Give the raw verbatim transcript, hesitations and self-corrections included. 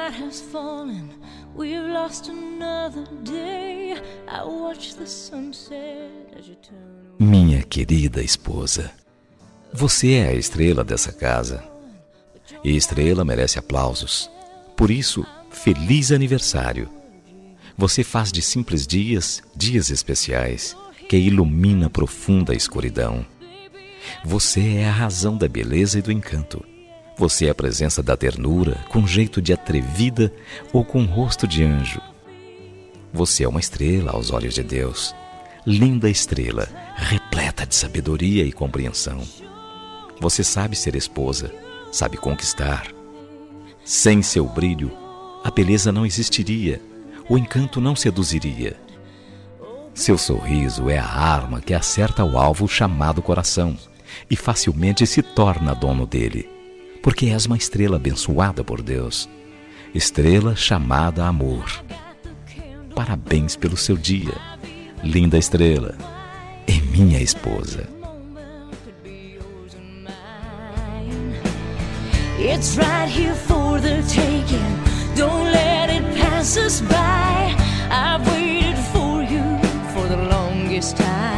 night has fallen, we've lost another day. I watch the sunset as you turn. Minha querida esposa, você é a estrela dessa casa. E estrela merece aplausos. Por isso, feliz aniversário. Você faz de simples dias, dias especiais, que ilumina a profunda escuridão. Você é a razão da beleza e do encanto. Você é a presença da ternura, com jeito de atrevida ou com rosto de anjo. Você é uma estrela aos olhos de Deus. Linda estrela, repleta de sabedoria e compreensão. Você sabe ser esposa, sabe conquistar. Sem seu brilho, a beleza não existiria, o encanto não seduziria. Seu sorriso é a arma que acerta o alvo chamado coração e facilmente se torna dono dele, porque és uma estrela abençoada por Deus, estrela chamada amor. Parabéns pelo seu dia, linda estrela, e minha esposa. It's right here for the taking. Don't let it pass us by. I've waited for you for the longest time.